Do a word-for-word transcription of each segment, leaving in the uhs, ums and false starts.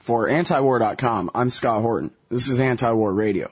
for antiwar dot com. I'm Scott Horton. This is Anti-War Radio.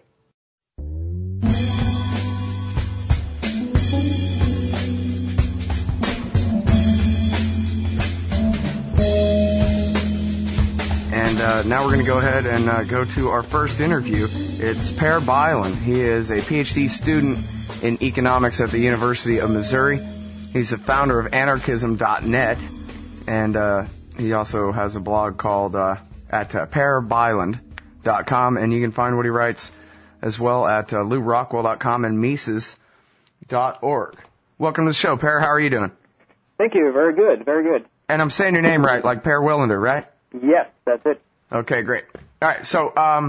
And uh, now we're going to go ahead and uh, go to our first interview. It's Per Bylund. He is a P H D student in economics at the University of Missouri. He's the founder of anarchism dot net, and uh, he also has a blog called uh, at uh, per bylund dot com, and you can find what he writes as well at uh, lou rockwell dot com and mises dot org. Welcome to the show, Per. How are you doing? Thank you. Very good. Very good. And I'm saying your name right, like Per Willander, right? Yes, that's it. Okay, great. All right, so um,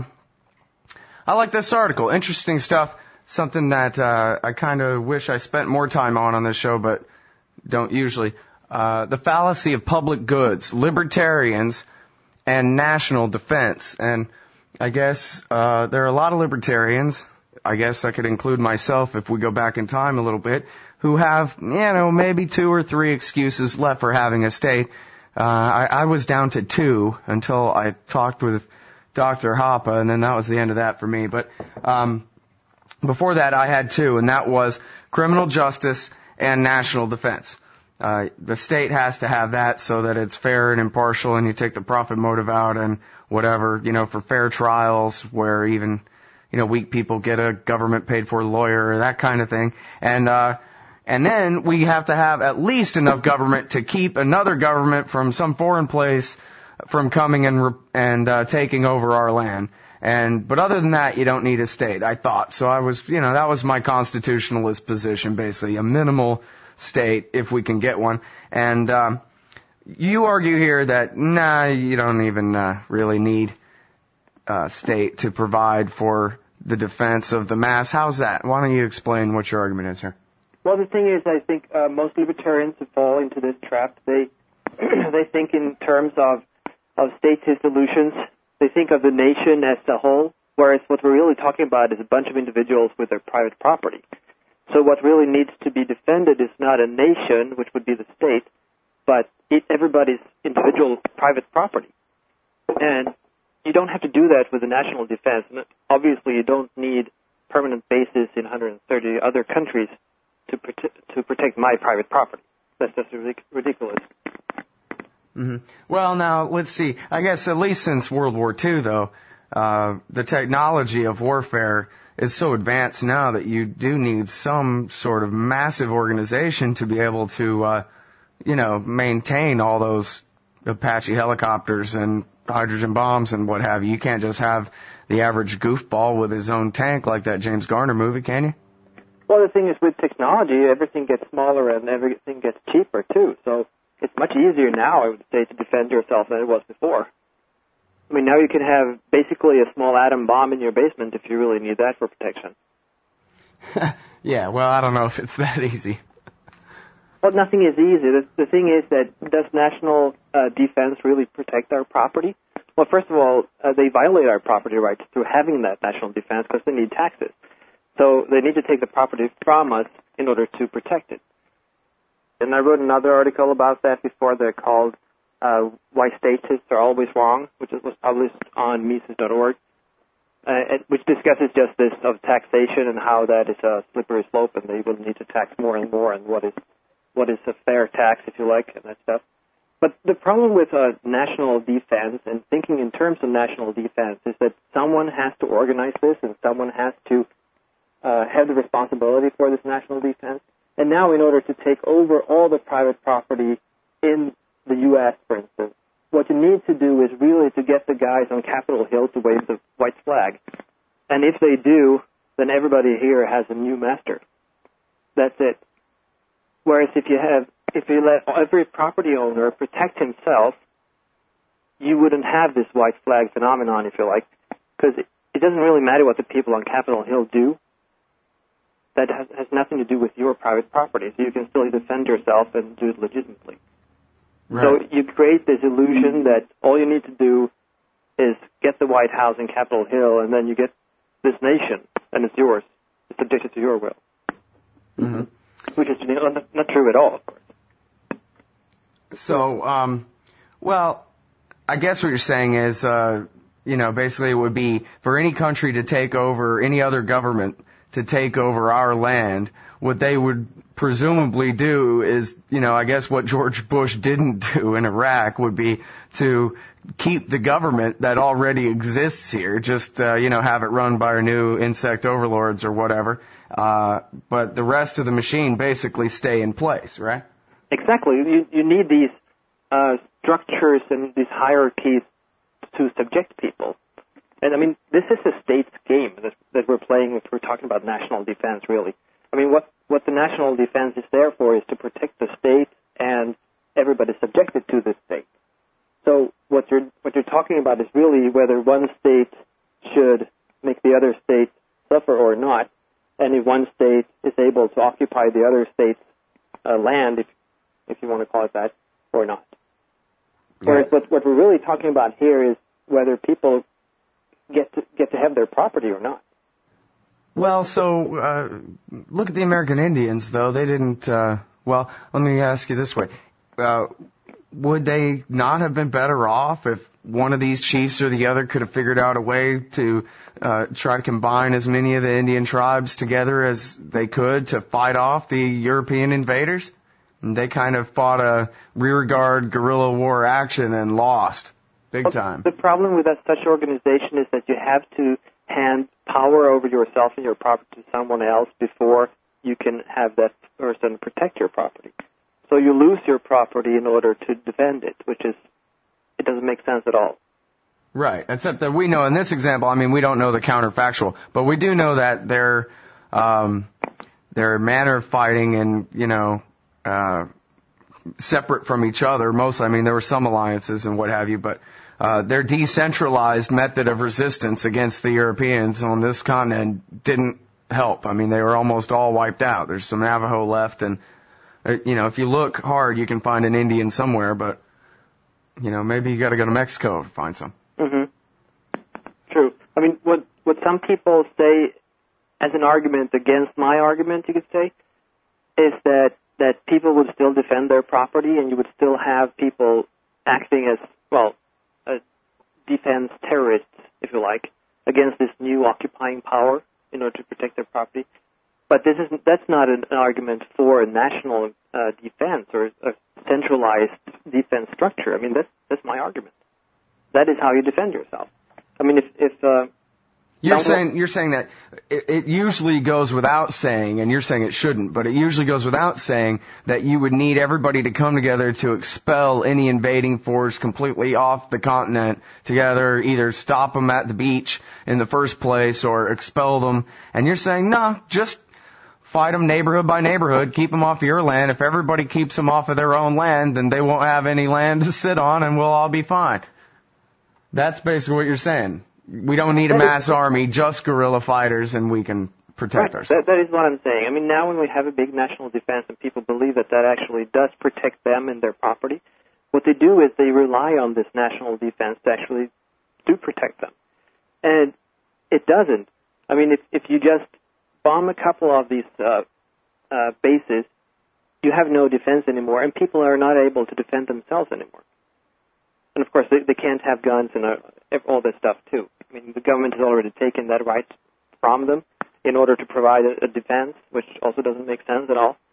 I like this article. Interesting stuff. Something that uh, I kind of wish I spent more time on on this show, but don't usually. Uh, the fallacy of public goods, libertarians, and national defense. And I guess uh, there are a lot of libertarians, I guess I could include myself if we go back in time a little bit, who have, you know, maybe two or three excuses left for having a state. Uh, I, I was down to two until I talked with Doctor Hoppe, and then that was the end of that for me. But um, before that, I had two, and that was criminal justice and national defense. Uh, the state has to have that so that it's fair and impartial, and you take the profit motive out and whatever, you know, for fair trials where even, you know, weak people get a government-paid-for lawyer or that kind of thing. And uh And then we have to have at least enough government to keep another government from some foreign place from coming and re- and uh, taking over our land. And but other than that, you don't need a state, I thought. So I was, you know, that was my constitutionalist position, basically, a minimal state if we can get one. And um, you argue here that, nah, you don't even uh, really need a state to provide for the defense of the mass. How's that? Why don't you explain what your argument is here? Well, the thing is, I think uh, most libertarians fall into this trap. They they think in terms of of state solutions. They think of the nation as a whole, whereas what we're really talking about is a bunch of individuals with their private property. So what really needs to be defended is not a nation, which would be the state, but it, everybody's individual private property. And you don't have to do that with the national defense. And obviously, you don't need permanent bases in one hundred thirty other countries to protect, to protect my private property. That's just ridiculous. Mm-hmm. Well, now, let's see. I guess at least since World War Two, though, uh, the technology of warfare is so advanced now that you do need some sort of massive organization to be able to, uh, you know, maintain all those Apache helicopters and hydrogen bombs and what have you. You can't just have the average goofball with his own tank like that James Garner movie, can you? Well, the thing is, with technology, everything gets smaller and everything gets cheaper, too. So it's much easier now, I would say, to defend yourself than it was before. I mean, now you can have basically a small atom bomb in your basement if you really need that for protection. Yeah, well, I don't know if it's that easy. Well, nothing is easy. The, the thing is that does national uh, defense really protect our property? Well, first of all, uh, they violate our property rights through having that national defense because they need taxes. So they need to take the property from us in order to protect it. And I wrote another article about that before. They're called uh, Why Statists Are Always Wrong, which was published on mises dot org, uh, which discusses just this of taxation and how that is a slippery slope and they will need to tax more and more and what is what is a fair tax, if you like, and that stuff. But the problem with uh, national defense and thinking in terms of national defense is that someone has to organize this and someone has to Uh, have the responsibility for this national defense. And now in order to take over all the private property in the U S, for instance, what you need to do is really to get the guys on Capitol Hill to wave the white flag. And if they do, then everybody here has a new master. That's it. Whereas if you have, if you let every property owner protect himself, you wouldn't have this white flag phenomenon, if you like, because it, it doesn't really matter what the people on Capitol Hill do. That has, has nothing to do with your private property, so you can still defend yourself and do it legitimately. Right. So you create this illusion that all you need to do is get the White House and Capitol Hill, and then you get this nation, and it's yours. It's subjected to your will. Mm-hmm. Which is not, not true at all, of course. So, um, well, I guess what you're saying is, uh, you know, basically it would be for any country to take over, any other government to take over our land, what they would presumably do is, you know, I guess what George Bush didn't do in Iraq would be to keep the government that already exists here, just, uh, you know, have it run by our new insect overlords or whatever, uh, but the rest of the machine basically stay in place, right? Exactly. You, you need these uh, structures and these hierarchies to subject people. And, I mean, this is a state's game that, that we're playing if we're talking about national defense, really. I mean, what, what the national defense is there for is to protect the state and everybody subjected to the state. So what you're, what you're talking about is really whether one state should make the other state suffer or not, and if one state is able to occupy the other state's uh, land, if, if you want to call it that, or not. Yeah. Whereas what, what we're really talking about here is whether people get to, get to have their property or not. Well, so, uh, look at the American Indians, though. They didn't, uh, well, let me ask you this way. Uh, would they not have been better off if one of these chiefs or the other could have figured out a way to, uh, try to combine as many of the Indian tribes together as they could to fight off the European invaders? And they kind of fought a rearguard guerrilla war action and lost big well, time. The problem with that such organization is that you have to hand power over yourself and your property to someone else before you can have that person protect your property. So you lose your property in order to defend it, which is, it doesn't make sense at all. Right, except that we know in this example, I mean, we don't know the counterfactual, but we do know that their, um, their manner of fighting and, you know, uh, separate from each other, mostly, I mean, there were some alliances and what have you, but Uh, their decentralized method of resistance against the Europeans on this continent didn't help. I mean, they were almost all wiped out. There's some Navajo left, and, uh, you know, if you look hard, you can find an Indian somewhere, but, you know, maybe you got to go to Mexico to find some. Mm-hmm. True. I mean, what, what some people say as an argument against my argument, you could say, is that, that people would still defend their property and you would still have people acting as, well, defense terrorists, if you like, against this new occupying power in order to protect their property. But this is that's not an argument for a national uh, defense or a centralized defense structure. I mean, that's that's my argument. That is how you defend yourself. I mean, if if uh, You're saying you're saying that it, it usually goes without saying, and you're saying it shouldn't, but it usually goes without saying that you would need everybody to come together to expel any invading force completely off the continent together, either stop them at the beach in the first place or expel them. And you're saying, no, just fight them neighborhood by neighborhood, keep them off your land. If everybody keeps them off of their own land, then they won't have any land to sit on and we'll all be fine. That's basically what you're saying. We don't need a mass army, just guerrilla fighters, and we can protect right. ourselves. That, that is what I'm saying. I mean, now when we have a big national defense and people believe that that actually does protect them and their property, what they do is they rely on this national defense to actually do protect them. And it doesn't. I mean, if, if you just bomb a couple of these uh, uh, bases, you have no defense anymore, and people are not able to defend themselves anymore. And, of course, they, they can't have guns and uh, all this stuff, too. I mean, the government has already taken that right from them in order to provide a, a defense, which also doesn't make sense at all.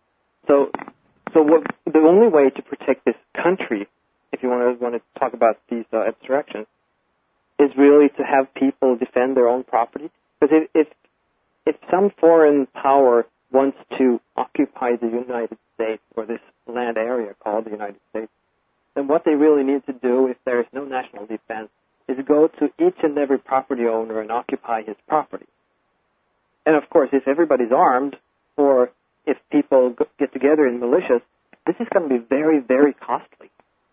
So so what, the only way to protect this country, if you want to, want to talk about these uh, abstractions, is really to have people defend their own property. Because if, if, if some foreign power wants to occupy the United States or this land area called the United States, then what they really need to do, if there is no national defense, is go to each and every property owner and occupy his property. And, of course, if everybody's armed, or if people get together in militias, this is going to be very, very costly.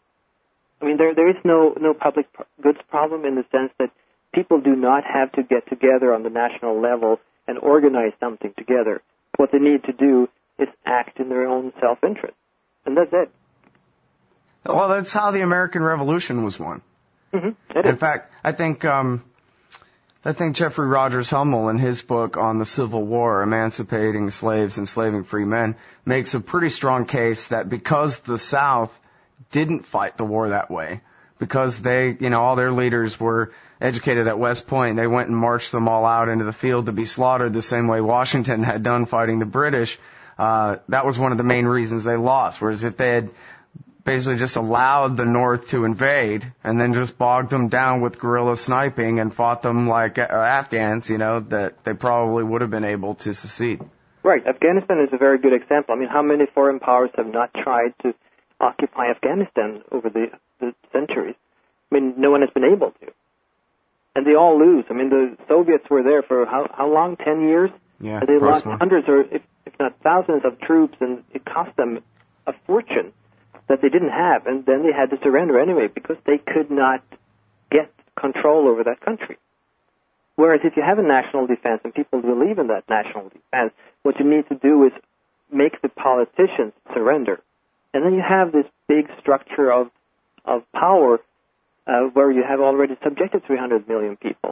I mean, there there is no, no public goods problem in the sense that people do not have to get together on the national level and organize something together. What they need to do is act in their own self-interest. And that's it. Well, that's how the American Revolution was won. Mm-hmm. In fact, I think um, I think Jeffrey Rogers Hummel, in his book on the Civil War, Emancipating Slaves, Enslaving Free Men, makes a pretty strong case that because the South didn't fight the war that way, because they, you know, all their leaders were educated at West Point. They went and marched them all out into the field to be slaughtered the same way Washington had done fighting the British. Uh, that was one of the main reasons they lost. Whereas if they had basically just allowed the North to invade and then just bogged them down with guerrilla sniping and fought them like uh, Afghans, you know, that they probably would have been able to secede. Right. Afghanistan is a very good example. I mean, how many foreign powers have not tried to occupy Afghanistan over the, the centuries? I mean, no one has been able to. And they all lose. I mean, the Soviets were there for how, how long? Ten years? Yeah. And they lost one. hundreds or if, if not thousands of troops, and it cost them a fortune that they didn't have, and then they had to surrender anyway because they could not get control over that country. Whereas if you have a national defense and people believe in that national defense, what you need to do is make the politicians surrender. And then you have this big structure of, of power uh, where you have already subjected three hundred million people.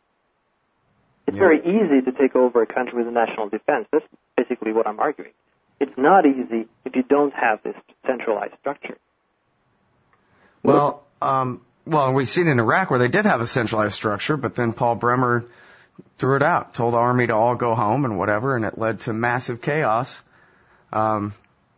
It's yeah. very easy to take over a country with a national defense. That's basically what I'm arguing. It's not easy if you don't have this centralized structure. Well, um, well, we've seen in Iraq where they did have a centralized structure, but then Paul Bremer threw it out, told the army to all go home and whatever, and it led to massive chaos. Um,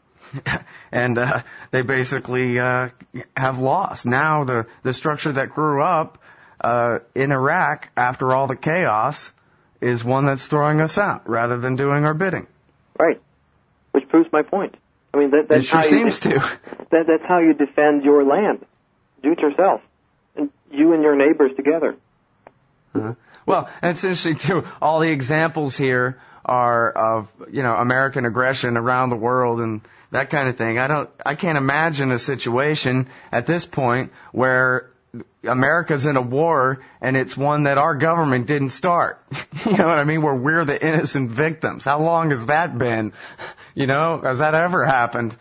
and uh, they basically uh, have lost. Now the, the structure that grew up uh, in Iraq after all the chaos is one that's throwing us out rather than doing our bidding. Right. Which proves my point. I mean, that, that's it sure how seems you, to. That, that's how you defend your land. Do it yourself, and you and your neighbors together. Uh-huh. Well, and it's interesting too. All the examples here are of you know American aggression around the world and that kind of thing. I don't. I can't imagine a situation at this point where America's in a war and it's one that our government didn't start. You know what I mean? Where we're the innocent victims. How long has that been? You know, has that ever happened?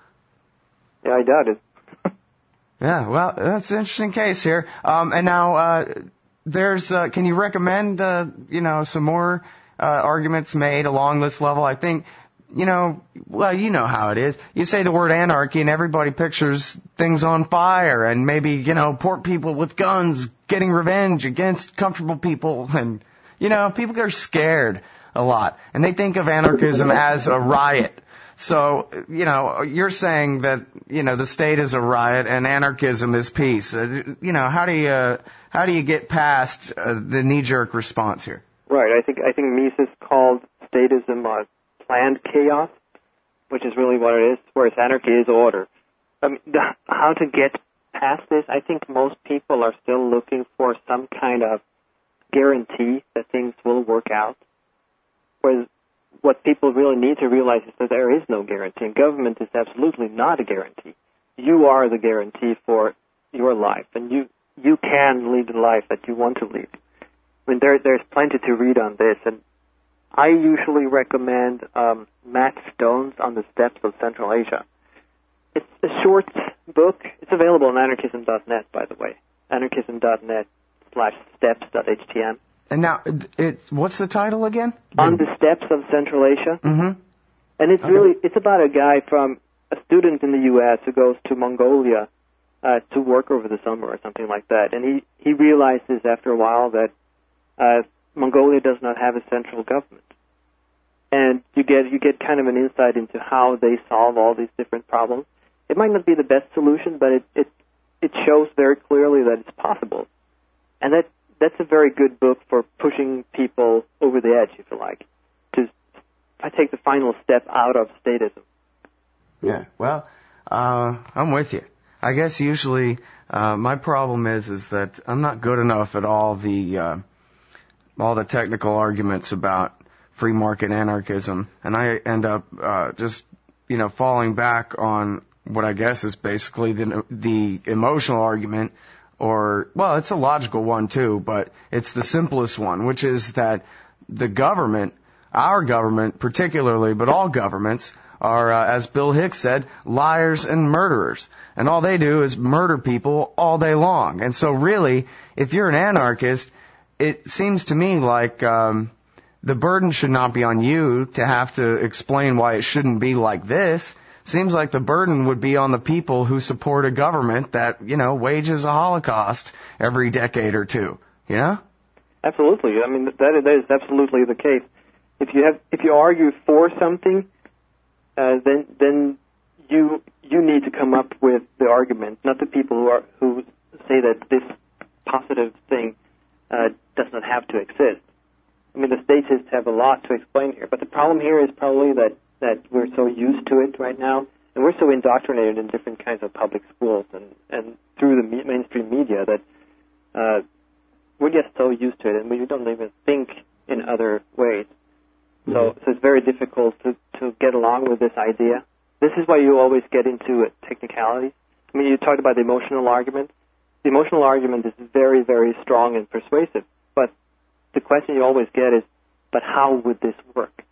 Yeah, I doubt it. Yeah, well, that's an interesting case here. Um, and now, uh, there's, uh, can you recommend, uh, you know, some more, uh, arguments made along this level? I think, you know, well, you know how it is. You say the word anarchy and everybody pictures things on fire and maybe, you know, poor people with guns getting revenge against comfortable people. And, you know, people are scared a lot and they think of anarchism as a riot. So, you know, you're saying that, you know, the state is a riot and anarchism is peace. Uh, you know, how do you, uh, how do you get past uh, the knee-jerk response here? Right. I think, I think Mises called statism uh, planned chaos, which is really what it is, whereas anarchy is order. I mean, the, how to get past this, I think most people are still looking for some kind of guarantee that things will work out. Whereas what people really need to realize is that there is no guarantee, and government is absolutely not a guarantee. You are the guarantee for your life, and you you can lead the life that you want to lead. I mean, there, there's plenty to read on this, and I usually recommend um, Matt Stone's On the Steppes of Central Asia. It's a short book. It's available on anarchism dot net, by the way, anarchism dot net slash steps dot h t m. And now, it's, what's the title again? On the Steppes of Central Asia. Mm-hmm. And it's okay. really, it's about a guy from, a student in the U S who goes to Mongolia uh, to work over the summer or something like that. And he, he realizes after a while that uh, Mongolia does not have a central government. And you get, you get kind of an insight into how they solve all these different problems. It might not be the best solution, but it, it, it shows very clearly that it's possible. And that, that's a very good book for pushing people over the edge, if you like, to I take the final step out of statism. Yeah, well, uh, I'm with you. I guess usually uh, my problem is is that I'm not good enough at all the uh, all the technical arguments about free market anarchism, and I end up uh, just you know falling back on what I guess is basically the the emotional argument. Or, well, it's a logical one too, but it's the simplest one, which is that the government, our government particularly, but all governments, are, uh, as Bill Hicks said, liars and murderers. And all they do is murder people all day long. And so really, if you're an anarchist, it seems to me like um, the burden should not be on you to have to explain why it shouldn't be like this. seems like the burden would be on the people who support a government that, you know, wages a Holocaust every decade or two, you know? Absolutely. I mean, that, that is absolutely the case. If you have, if you argue for something, uh, then then you you need to come up with the argument, not the people who are who say that this positive thing uh, does not have to exist. I mean, the statists have a lot to explain here, but the problem here is probably that, that we're so used to it right now, and we're so indoctrinated in different kinds of public schools and, and through the me- mainstream media that uh, we're just so used to it, and we don't even think in other ways. Mm-hmm. So, so it's very difficult to, to get along with this idea. This is why you always get into technicalities. I mean, you talked about the emotional argument. The emotional argument is very, very strong and persuasive, but the question you always get is, but how would this work?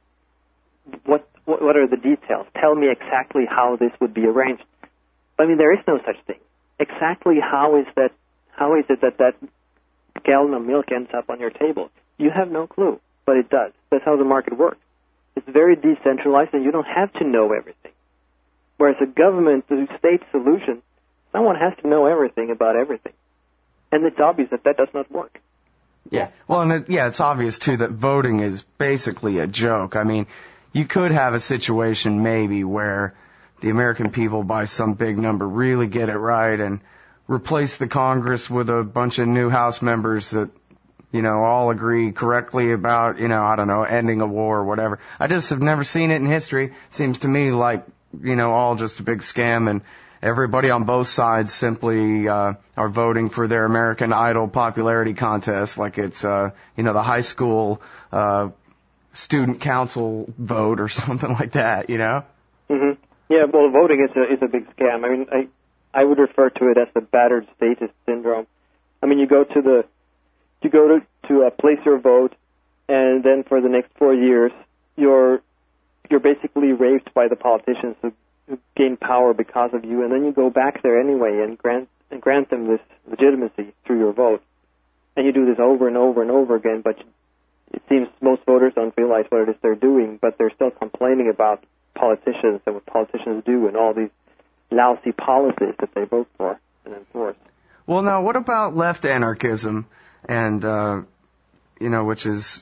What, what what are the details? Tell me exactly how this would be arranged. I mean, there is no such thing. Exactly how is that? How is it that that gallon of milk ends up on your table? You have no clue, but it does. That's how the market works. It's very decentralized, and you don't have to know everything. Whereas a government, the state solution, someone has to know everything about everything, and it's obvious that that does not work. Yeah. Well, and it, yeah, it's obvious, too, that voting is basically a joke. I mean, you could have a situation maybe where the American people, by some big number, really get it right and replace the Congress with a bunch of new House members that, you know, all agree correctly about, you know, I don't know, ending a war or whatever. I just have never seen it in history. Seems to me like, you know, all just a big scam, and everybody on both sides simply uh, are voting for their American Idol popularity contest, like it's, uh, you know, the high school uh, student council vote or something like that, you know? Mm-hmm. Yeah, well, voting is a is a big scam. I mean, I I would refer to it as the battered statist syndrome. I mean, you go to the you go to to uh, place your vote, and then for the next four years, you're you're basically raped by the politicians who who gain power because of you, and then you go back there anyway and grant and grant them this legitimacy through your vote. And you do this over and over and over again, but it seems most voters don't realize what it is they're doing, but they're still complaining about politicians and what politicians do and all these lousy policies that they vote for and enforce. Well, now, what about left anarchism, and, uh, you know, which is,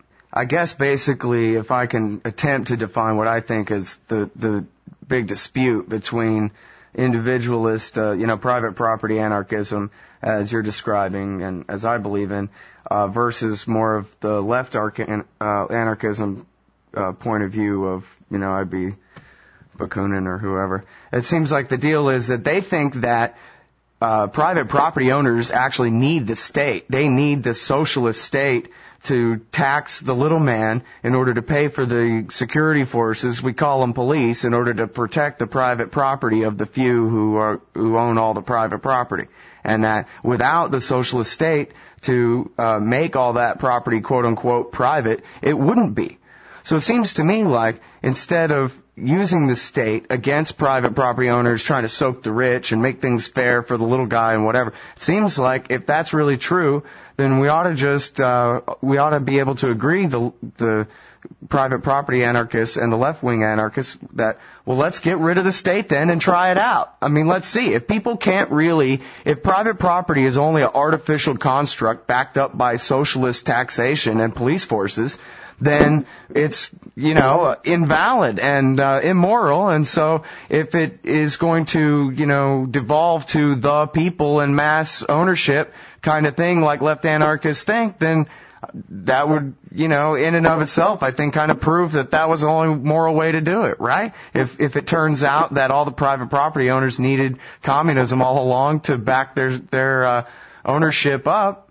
I guess, basically, if I can attempt to define what I think is the, the big dispute between individualist, uh, you know, private property anarchism, as you're describing and as I believe in, uh, versus more of the left arca- uh, anarchism uh, point of view of, you know, I'd be Bakunin or whoever. It seems like the deal is that they think that uh, private property owners actually need the state. They need the socialist state to tax the little man in order to pay for the security forces, we call them police, in order to protect the private property of the few who are who own all the private property. And that without the socialist state to uh, make all that property quote unquote private, it wouldn't be. So it seems to me like instead of using the state against private property owners trying to soak the rich and make things fair for the little guy and whatever, it seems like if that's really true, then we ought to just, uh, we ought to be able to agree, the, the private property anarchists and the left-wing anarchists, that, well, let's get rid of the state then and try it out. I mean, let's see. If people can't really, if private property is only an artificial construct backed up by socialist taxation and police forces, then it's, you know, invalid and uh, immoral. And so if it is going to, you know, devolve to the people and mass ownership kind of thing like left anarchists think, then that would, you know, in and of itself, I think, kind of prove that that was the only moral way to do it, right? If if it turns out that all the private property owners needed communism all along to back their their uh, ownership up,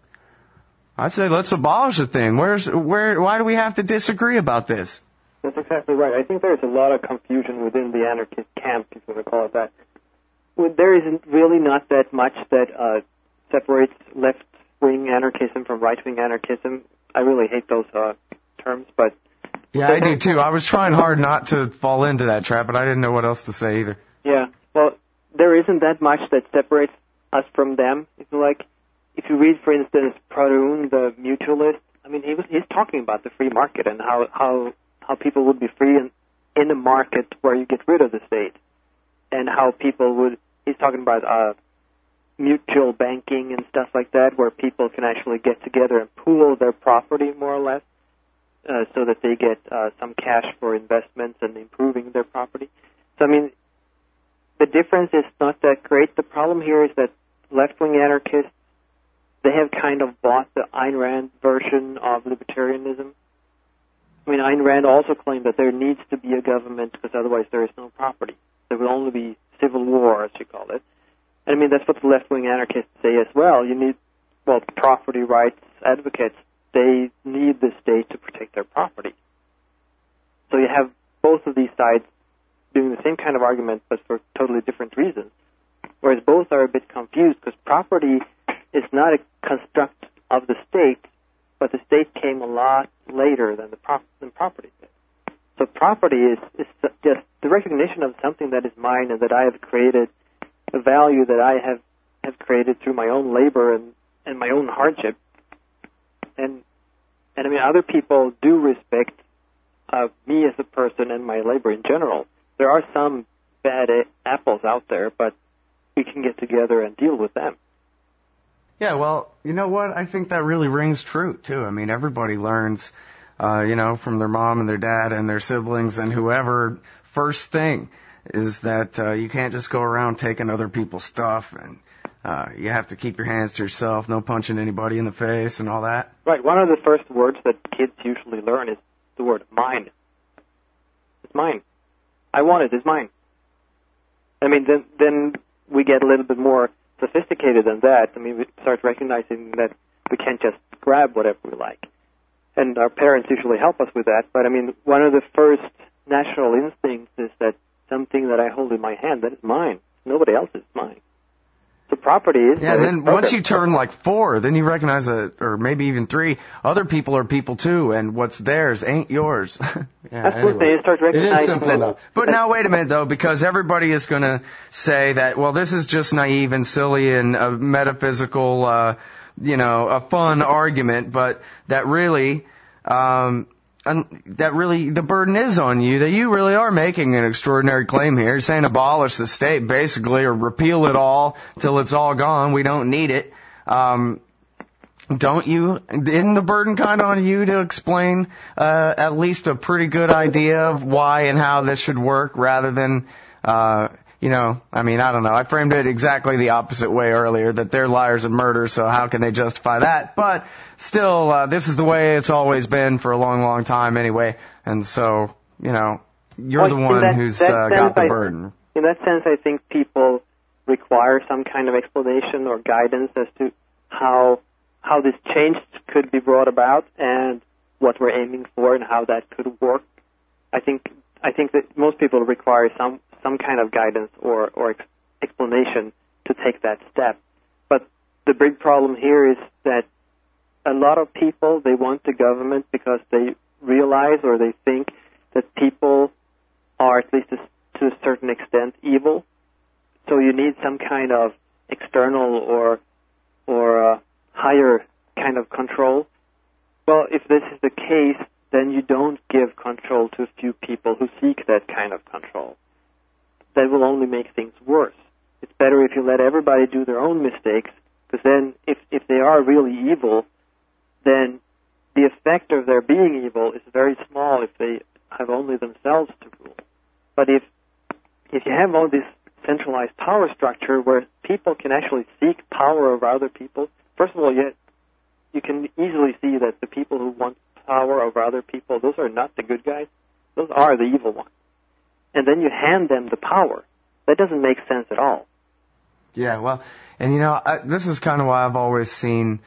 I say let's abolish the thing. Where's where? Why do we have to disagree about this? That's exactly right. I think there's a lot of confusion within the anarchist camp, if you want to call it that. Well, there isn't really not that much that uh, separates left-wing anarchism from right-wing anarchism. I really hate those uh, terms, but yeah, I do too. I was trying hard not to fall into that trap, but I didn't know what else to say either. Yeah, well, there isn't that much that separates us from them. If you like. If you read, for instance, Proudhon, the mutualist, I mean, he was, he's talking about the free market and how, how, how people would be free in, in a market where you get rid of the state. and how people would, he's talking about uh, mutual banking and stuff like that, where people can actually get together and pool their property more or less, uh, so that they get uh, some cash for investments and improving their property. So, I mean, the difference is not that great. The problem here is that left-wing anarchists, they have kind of bought the Ayn Rand version of libertarianism. I mean, Ayn Rand also claimed that there needs to be a government because otherwise there is no property. There will only be civil war, as she called it. And I mean, that's what the left-wing anarchists say as well. You need, well, property rights advocates, they need the state to protect their property. So you have both of these sides doing the same kind of argument, but for totally different reasons. Whereas both are a bit confused because property is not a construct of the state, but the state came a lot later than the prop- than property did. So property is, is just the recognition of something that is mine and that I have created, a value that I have, have created through my own labor and, and my own hardship. And, and I mean, other people do respect uh, me as a person and my labor in general. There are some bad a- apples out there, but we can get together and deal with them. Yeah, well, you know what? I think that really rings true, too. I mean, everybody learns, uh, you know, from their mom and their dad and their siblings and whoever. First thing is that uh, you can't just go around taking other people's stuff, and uh, you have to keep your hands to yourself, no punching anybody in the face and all that. Right. One of the first words that kids usually learn is the word mine. It's mine. I want it. It's mine. I mean, then, then we get a little bit more sophisticated than that. I mean, we start recognizing that we can't just grab whatever we like. And our parents usually help us with that. But, I mean, one of the first natural instincts is that something that I hold in my hand, that is mine. Nobody else's mine. So property is... Yeah, then once you turn like four, then you recognize that, or maybe even three, other people are people too, and what's theirs ain't yours. Yeah, Absolutely, anyway. you start recognizing... It is simple enough. But now, wait a minute, though, because everybody is going to say that, well, this is just naive and silly and a metaphysical, uh, you know, a fun argument, but that really... Um, And that really, the burden is on you, that you really are making an extraordinary claim here, saying abolish the state, basically, or repeal it all till it's all gone. We don't need it. Um, don't you, isn't the burden kind of on you to explain uh, at least a pretty good idea of why and how this should work rather than, uh, you know, I mean, I don't know. I framed it exactly the opposite way earlier, that they're liars and murderers, so how can they justify that? But still, uh, this is the way it's always been for a long, long time anyway. And so, you know, you're well, the one that, who's that uh, got the I, burden. In that sense, I think people require some kind of explanation or guidance as to how how this change could be brought about and what we're aiming for and how that could work. I think I think that most people require some some kind of guidance or, or ex- explanation to take that step. But the big problem here is that a lot of people, they want the government because they realize or they think that people are, at least to a certain extent, evil. So you need some kind of external or or uh, higher kind of control. Well, if this is the case, then you don't give control to a few people who seek that kind of control. That will only make things worse. It's better if you let everybody do their own mistakes, because then if, if they are really evil, then the effect of their being evil is very small if they have only themselves to rule. But if if you have all this centralized power structure where people can actually seek power over other people, first of all, you, you can easily see that the people who want power over other people, those are not the good guys. Those are the evil ones. And then you hand them the power. That doesn't make sense at all. Yeah, well, and you know, I, this is kind of why I've always seen,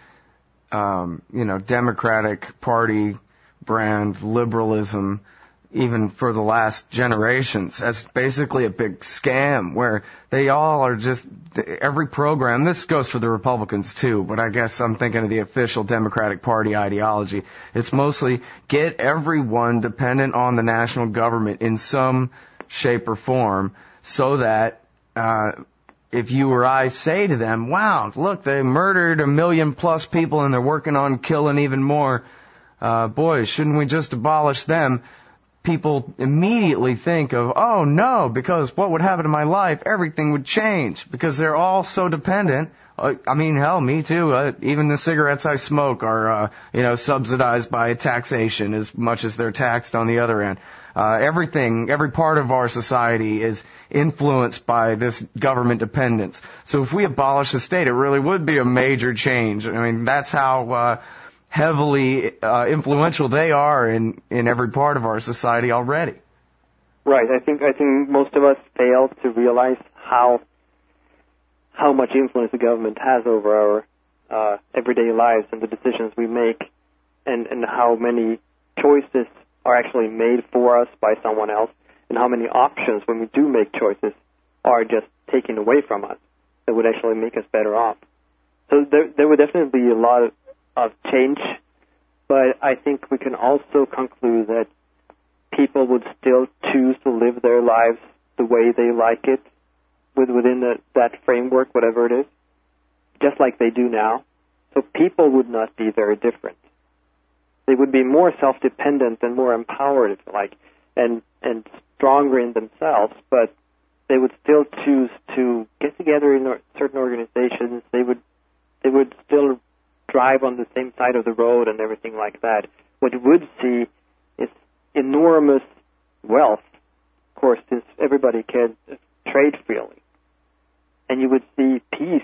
um, you know, Democratic Party brand liberalism, even for the last generations, as basically a big scam where they all are just, every program, this goes for the Republicans too, but I guess I'm thinking of the official Democratic Party ideology. It's mostly get everyone dependent on the national government in some shape or form so that, uh, if you or I say to them, wow, look, they murdered a million plus people and they're working on killing even more, uh, boy, shouldn't we just abolish them? people immediately think of, oh no, because what would happen to my life? Everything would change because they're all so dependent. Uh, I mean, hell, me too. Uh, even the cigarettes I smoke are, uh, you know, subsidized by taxation as much as they're taxed on the other end. Uh, everything, every part of our society is influenced by this government dependence. So if we abolish the state, it really would be a major change. I mean, that's how, uh, heavily, uh, influential they are in, in every part of our society already. Right. I think, I think most of us fail to realize how, how much influence the government has over our, uh, everyday lives and the decisions we make, and, and how many choices are actually made for us by someone else, and how many options, when we do make choices, are just taken away from us that would actually make us better off. So there, there would definitely be a lot of, of change, but I think we can also conclude that people would still choose to live their lives the way they like it, with, within the, that framework, whatever it is, just like they do now. So people would not be very different. They would be more self-dependent and more empowered, if you like, and, and stronger in themselves, but they would still choose to get together in certain organizations. They would, they would still drive on the same side of the road and everything like that. What you would see is enormous wealth, of course, since everybody can trade freely. And you would see peace,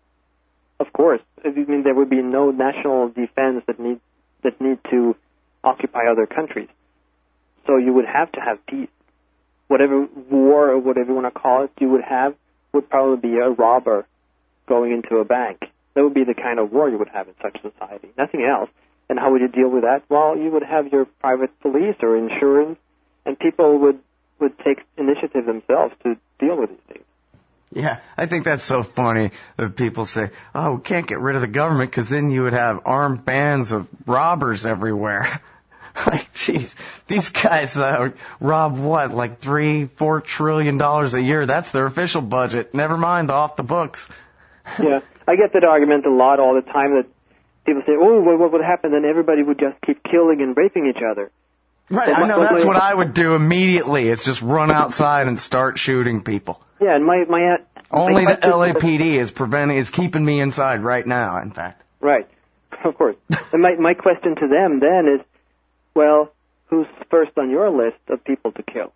of course. I mean, there would be no national defense that needs that need to occupy other countries. So you would have to have peace. Whatever war or whatever you want to call it you would have would probably be a robber going into a bank. That would be the kind of war you would have in such society. Nothing else. And how would you deal with that? Well, you would have your private police or insurance, and people would, would take initiative themselves to deal with these things. Yeah, I think that's so funny that people say, oh, we can't get rid of the government because then you would have armed bands of robbers everywhere. Like, jeez, these guys uh, rob what, like three, four trillion dollars a year? That's their official budget. Never mind off the books. Yeah, I get that argument a lot all the time that people say, oh, well, what would happen? Then everybody would just keep killing and raping each other. Right, I know, that's what I would do immediately. It's just run outside and start shooting people. Yeah, and my... my Only my the L A P D is preventing, is keeping me inside right now, in fact. Right, of course. And my, my question to them then is, well, who's first on your list of people to kill?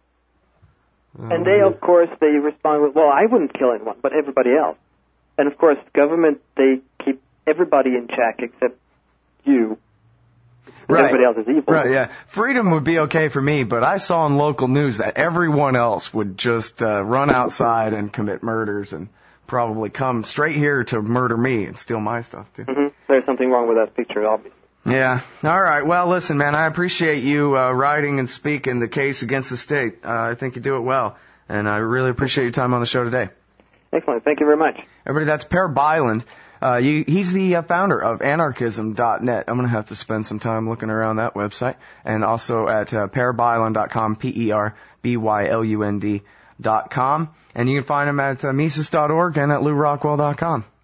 Um, and they, of course, they respond with, well, I wouldn't kill anyone, but everybody else. And, of course, government, they keep everybody in check except you. Right. Everybody else is evil. Right, yeah. Freedom would be okay for me, but I saw in local news that everyone else would just uh, run outside and commit murders and probably come straight here to murder me and steal my stuff, too. Mm-hmm. There's something wrong with that picture, obviously. Yeah. All right. Well, listen, man, I appreciate you uh, writing and speaking the case against the state. Uh, I think you do it well, and I really appreciate your time on the show today. Excellent. Thank you very much. Everybody, that's Per Bylund. Uh, you, he's the uh, founder of anarchism dot net. I'm going to have to spend some time looking around that website. And also at uh, per bylund dot com, P E R B Y L U N D dot com. And you can find him at uh, Mises dot org and at Lou Rockwell dot com.